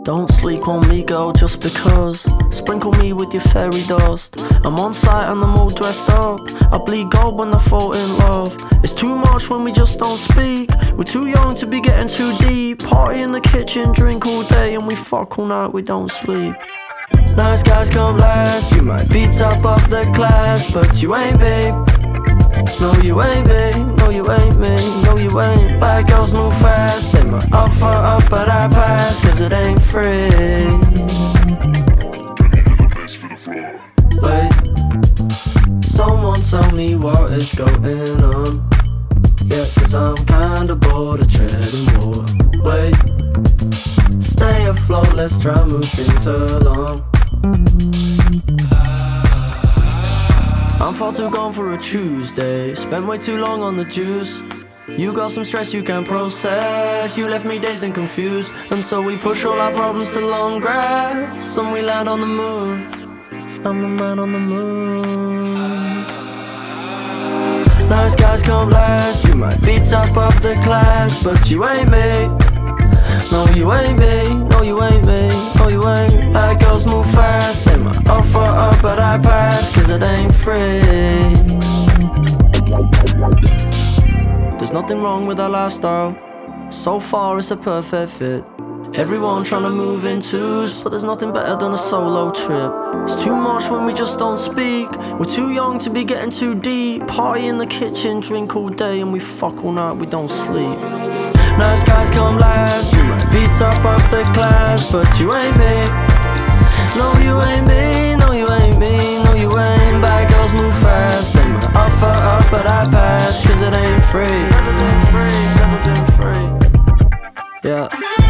Don't sleep on me, girl, just because. Sprinkle me with your fairy dust. I'm on site and I'm all dressed up. I bleed gold when I fall in love. It's too much when we just don't speak. We're too young to be getting too deep. Party in the kitchen, drink all day, and we fuck all night, we don't sleep. Nice guys come last. You might be top of the class, but you ain't, babe. No, you ain't, babe. No, you ain't me. No, you ain't. Bad girls move fast. They might offer up, but I pass, cause it ain't free. Wait, someone tell me what is going on. Yeah, cause I'm kinda bored of treading water. Wait, stay afloat, let's try and move things along. I'm far too gone for a Tuesday. Spent way too long on the juice. You got some stress you can't process. You left me dazed and confused. And so we push all our problems to long grass, and we land on the moon. I'm the man on the moon. Nice guys come last. You might be top of the class, but you ain't me. No, you ain't me. No, you ain't me. No, you ain't. Bad girls move fast. They might offer up, but I pass, cause it ain't free. There's nothing wrong with our lifestyle. So far it's a perfect fit. Everyone trying to move in twos, but there's nothing better than a solo trip. It's too much when we just don't speak. We're too young to be getting too deep. Party in the kitchen, drink all day, and we fuck all night, we don't sleep. Nice guys come last. You might be top of the class, but you ain't me. No, you ain't me. No, you ain't me. No, you ain't. Bad girls move fast. They might offer up, but I pass, cause it ain't free. Never been free, never been free. Yeah.